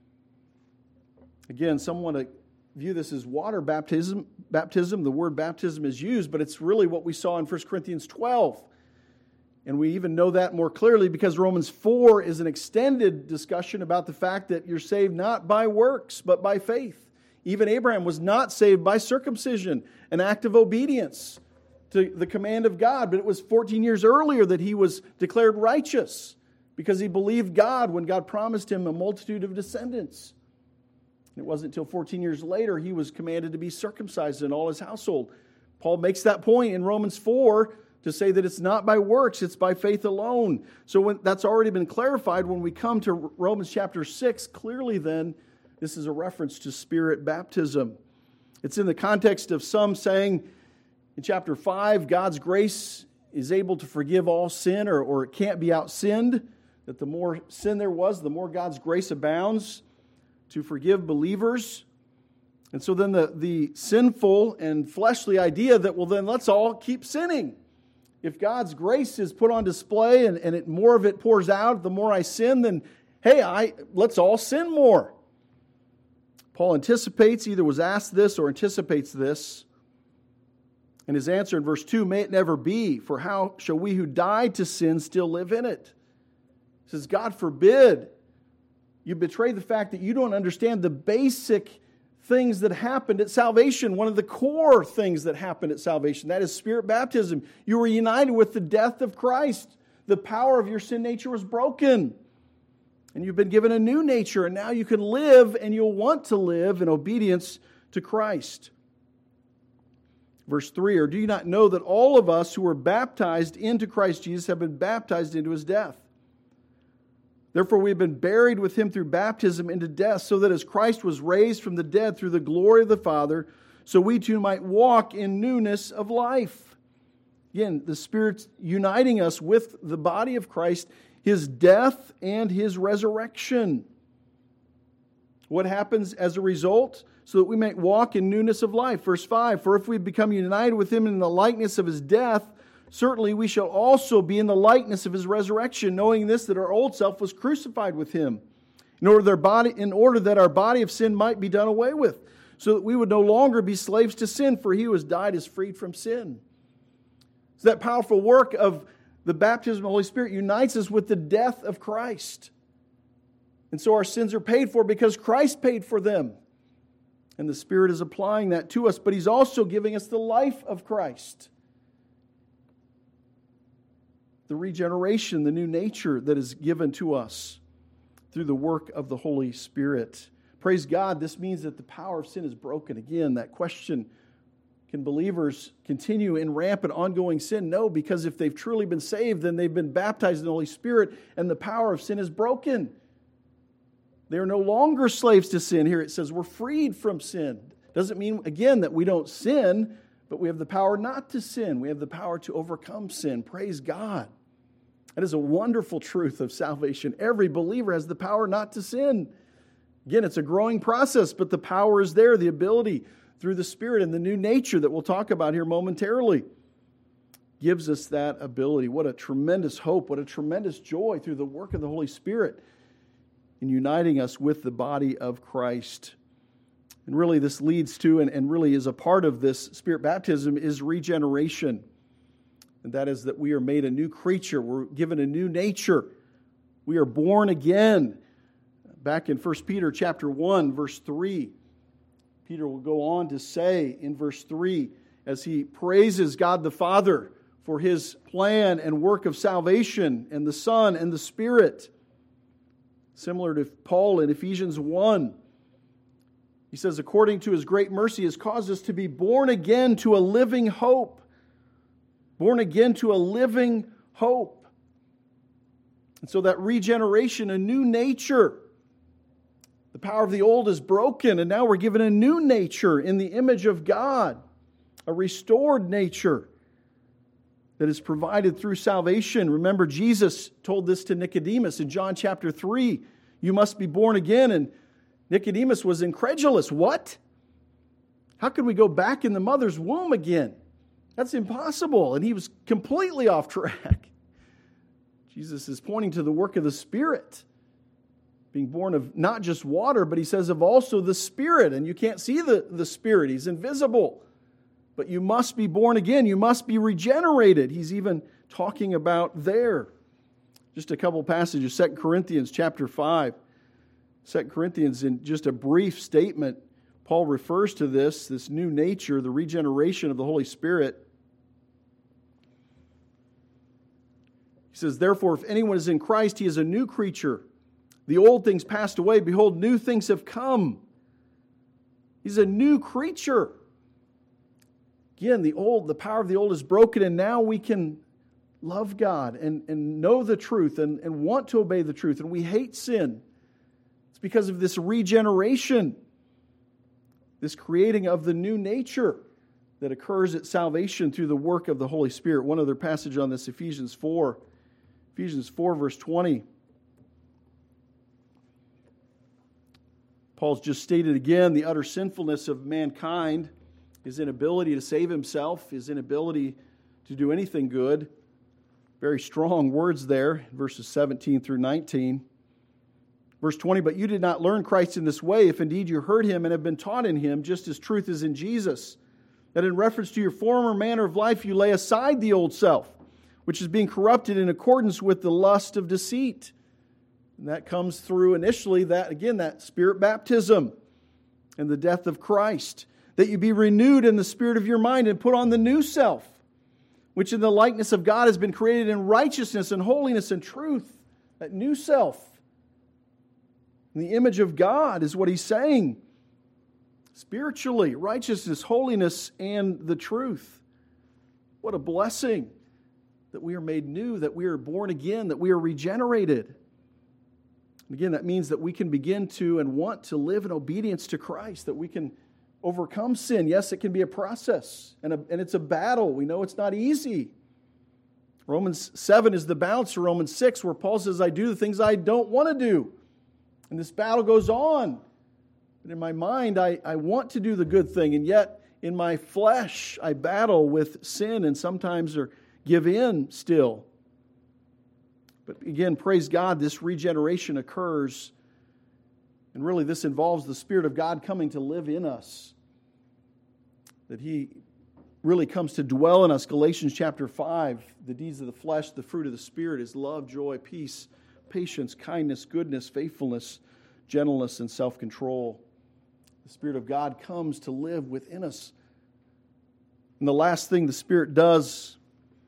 Again, some want to view this as water baptism. Baptism, the word baptism is used, but it's really what we saw in First Corinthians twelve. And we even know that more clearly because Romans four is an extended discussion about the fact that you're saved not by works, but by faith. Even Abraham was not saved by circumcision, an act of obedience to the command of God. But it was fourteen years earlier that he was declared righteous because he believed God when God promised him a multitude of descendants. And it wasn't until fourteen years later he was commanded to be circumcised in all his household. Paul makes that point in Romans four to say that it's not by works, it's by faith alone. So when, that's already been clarified. When we come to Romans chapter six, clearly then, this is a reference to Spirit baptism. It's in the context of some saying in chapter five, God's grace is able to forgive all sin, or, or it can't be out-sinned, that the more sin there was, the more God's grace abounds to forgive believers. And so then the, the sinful and fleshly idea that, well, then let's all keep sinning. If God's grace is put on display and, and it, more of it pours out, the more I sin, then, hey, I let's all sin more. Paul anticipates, either was asked this or anticipates this. And his answer in verse two, may it never be, for how shall we who died to sin still live in it? He says, God forbid you betray the fact that you don't understand the basic things that happened at salvation. One of the core things that happened at salvation, that is Spirit baptism. You were united with the death of Christ. The power of your sin nature was broken. And you've been given a new nature, and now you can live, and you'll want to live in obedience to Christ. Verse three, or do you not know that all of us who were baptized into Christ Jesus have been baptized into His death? Therefore we have been buried with him through baptism into death, so that as Christ was raised from the dead through the glory of the Father, so we too might walk in newness of life. Again, the Spirit's uniting us with the body of Christ, his death and his resurrection. What happens as a result? So that we might walk in newness of life. Verse five, for if we become united with him in the likeness of his death, certainly we shall also be in the likeness of his resurrection, knowing this, that our old self was crucified with him, in order that our body, in order that our body of sin might be done away with, so that we would no longer be slaves to sin, for he who has died is freed from sin. So that powerful work of the baptism of the Holy Spirit unites us with the death of Christ. And so our sins are paid for because Christ paid for them. And the Spirit is applying that to us, but he's also giving us the life of Christ. The regeneration, the new nature that is given to us through the work of the Holy Spirit. Praise God, this means that the power of sin is broken. Again, that question, can believers continue in rampant, ongoing sin? No, because if they've truly been saved, then they've been baptized in the Holy Spirit, and the power of sin is broken. They are no longer slaves to sin. Here it says we're freed from sin. Doesn't mean, again, that we don't sin, but we have the power not to sin. We have the power to overcome sin. Praise God. That is a wonderful truth of salvation. Every believer has the power not to sin. Again, it's a growing process, but the power is there, the ability through the Spirit and the new nature that we'll talk about here momentarily gives us that ability. What a tremendous hope, what a tremendous joy through the work of the Holy Spirit in uniting us with the body of Christ. And really this leads to, and, and really is a part of this Spirit baptism, is regeneration. And that is that we are made a new creature. We're given a new nature. We are born again. Back in First Peter chapter one, verse three, Peter will go on to say in verse three, as he praises God the Father for his plan and work of salvation, and the Son and the Spirit, similar to Paul in Ephesians one. He says, according to his great mercy, has caused us to be born again to a living hope. Born again to a living hope. And so that regeneration, a new nature. The power of the old is broken, and now we're given a new nature in the image of God. A restored nature that is provided through salvation. Remember, Jesus told this to Nicodemus in John chapter three. You must be born again. And Nicodemus was incredulous. What? How could we go back in the mother's womb again? That's impossible. And he was completely off track. Jesus is pointing to the work of the Spirit. Being born of not just water, but he says of also the Spirit. And you can't see the, the Spirit. He's invisible. But you must be born again. You must be regenerated. He's even talking about there. Just a couple passages. Second Corinthians chapter five. Second Corinthians, in just a brief statement, Paul refers to this, this new nature, the regeneration of the Holy Spirit. He says, therefore, if anyone is in Christ, he is a new creature. The old things passed away. Behold, new things have come. He's a new creature. Again, the old, the power of the old is broken, and now we can love God and, and know the truth and, and want to obey the truth, and we hate sin. It's because of this regeneration, this creating of the new nature that occurs at salvation through the work of the Holy Spirit. One other passage on this, Ephesians four. Ephesians four, verse twenty. Paul's just stated again the utter sinfulness of mankind, his inability to save himself, his inability to do anything good. Very strong words there, verses seventeen through nineteen. Verse twenty, but you did not learn Christ in this way, if indeed you heard him and have been taught in him, just as truth is in Jesus, that in reference to your former manner of life you lay aside the old self, which is being corrupted in accordance with the lust of deceit. And that comes through initially, that again, that Spirit baptism and the death of Christ. That you be renewed in the spirit of your mind and put on the new self, which in the likeness of God has been created in righteousness and holiness and truth. That new self. In the image of God is what he's saying. Spiritually, righteousness, holiness, and the truth. What a blessing that we are made new, that we are born again, that we are regenerated. And again, that means that we can begin to and want to live in obedience to Christ, that we can overcome sin. Yes, it can be a process, and, a, and it's a battle. We know it's not easy. Romans seven is the balance to Romans six, where Paul says, I do the things I don't want to do. And this battle goes on. But in my mind, I, I want to do the good thing, and yet in my flesh, I battle with sin and sometimes or give in still. But again, praise God, this regeneration occurs, and really this involves the Spirit of God coming to live in us. That He really comes to dwell in us. Galatians chapter five, the deeds of the flesh, the fruit of the Spirit is love, joy, peace, patience, kindness, goodness, faithfulness, gentleness, and self-control. The Spirit of God comes to live within us. And the last thing the Spirit does,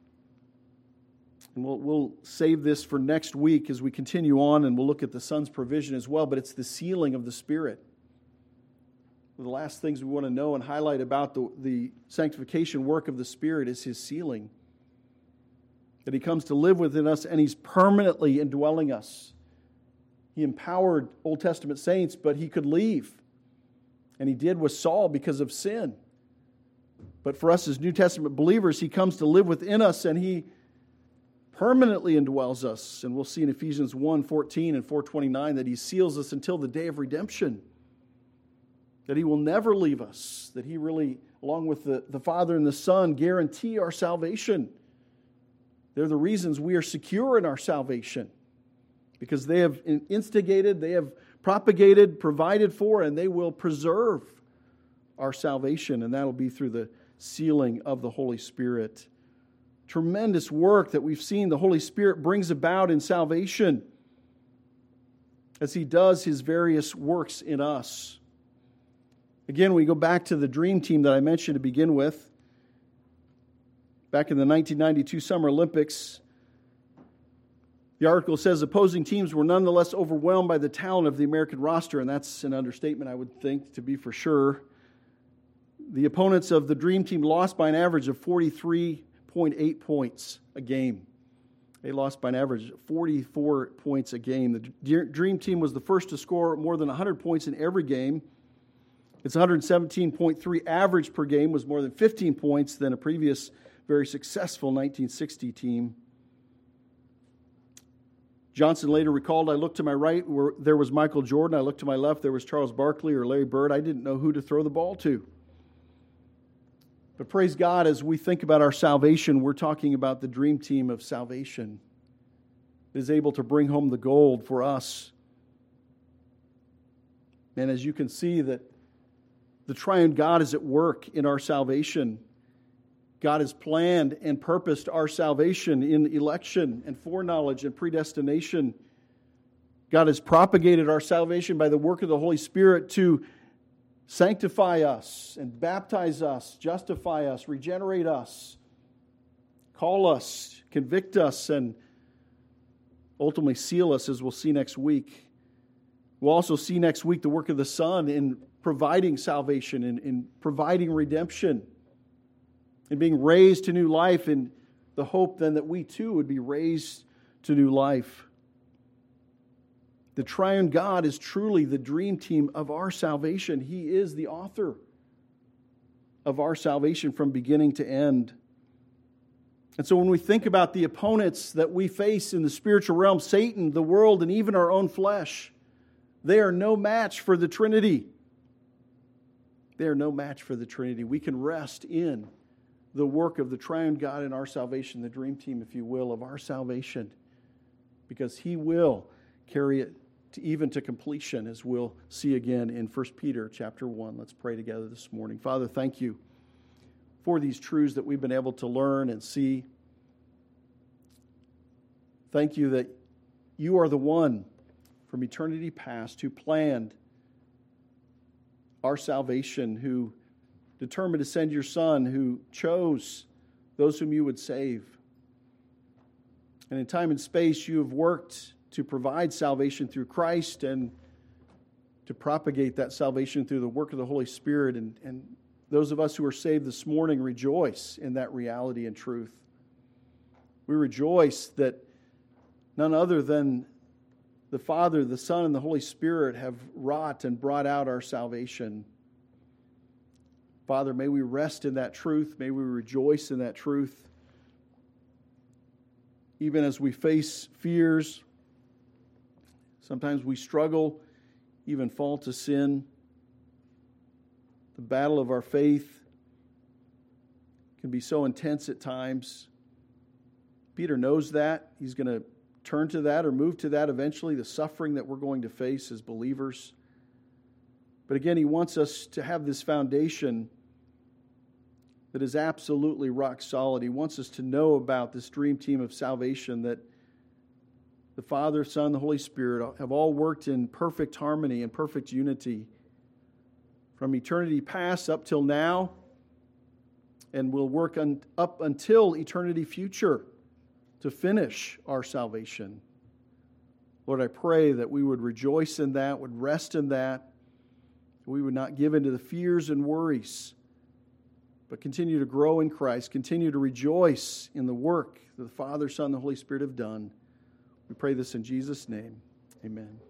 and we'll, we'll save this for next week as we continue on, and we'll look at the Son's provision as well, but it's the sealing of the Spirit. The last things we want to know and highlight about the, the sanctification work of the Spirit is His sealing. That He comes to live within us and He's permanently indwelling us. He empowered Old Testament saints, but He could leave. And He did with Saul because of sin. But for us as New Testament believers, He comes to live within us and He permanently indwells us. And we'll see in Ephesians one fourteen and four twenty-nine that He seals us until the day of redemption. That He will never leave us. That He really, along with the, the Father and the Son, guarantee our salvation. They're the reasons we are secure in our salvation. Because they have instigated, they have propagated, provided for, and they will preserve our salvation. And that'll be through the sealing of the Holy Spirit. Tremendous work that we've seen the Holy Spirit brings about in salvation as He does His various works in us. Again, we go back to the dream team that I mentioned to begin with. Back in the nineteen ninety-two Summer Olympics, the article says opposing teams were nonetheless overwhelmed by the talent of the American roster, and that's an understatement, I would think, to be for sure. The opponents of the dream team lost by an average of forty-three point eight points a game. They lost by an average of forty-four points a game. The dream team was the first to score more than one hundred points in every game. Its one hundred seventeen point three average per game was more than fifteen points than a previous very successful nineteen sixty team. Johnson later recalled, I looked to my right where there was Michael Jordan. I looked to my left, there was Charles Barkley or Larry Bird. I didn't know who to throw the ball to. But praise God, as we think about our salvation, we're talking about the dream team of salvation that is able to bring home the gold for us. And as you can see, that the triune God is at work in our salvation. God has planned and purposed our salvation in election and foreknowledge and predestination. God has propagated our salvation by the work of the Holy Spirit to sanctify us and baptize us, justify us, regenerate us, call us, convict us, and ultimately seal us, as we'll see next week. We'll also see next week the work of the Son in providing salvation and in, in providing redemption and being raised to new life, in the hope then that we too would be raised to new life. The triune God is truly the dream team of our salvation. He is the author of our salvation from beginning to end. And so when we think about the opponents that we face in the spiritual realm, Satan, the world, and even our own flesh, they are no match for the Trinity. They are no match for the Trinity. We can rest in the work of the triune God in our salvation, the dream team, if you will, of our salvation, because He will carry it to, even to completion, as we'll see again in First Peter chapter one. Let's pray together this morning. Father, thank You for these truths that we've been able to learn and see. Thank You that You are the one from eternity past who planned our salvation, who determined to send Your Son, who chose those whom You would save. And in time and space, You have worked to provide salvation through Christ and to propagate that salvation through the work of the Holy Spirit. And, and those of us who are saved this morning rejoice in that reality and truth. We rejoice that none other than the Father, the Son, and the Holy Spirit have wrought and brought out our salvation. Father, may we rest in that truth. May we rejoice in that truth. Even as we face fears, sometimes we struggle, even fall to sin. The battle of our faith can be so intense at times. Peter knows that. He's going to turn to that or move to that eventually, the suffering that we're going to face as believers. But again, he wants us to have this foundation that is absolutely rock solid. He wants us to know about this dream team of salvation, that the Father, Son, the Holy Spirit have all worked in perfect harmony and perfect unity from eternity past up till now, and will work un- up until eternity future to finish our salvation. Lord, I pray that we would rejoice in that, would rest in that, we would not give in to the fears and worries, but continue to grow in Christ, continue to rejoice in the work that the Father, Son, and the Holy Spirit have done. We pray this in Jesus' name. Amen.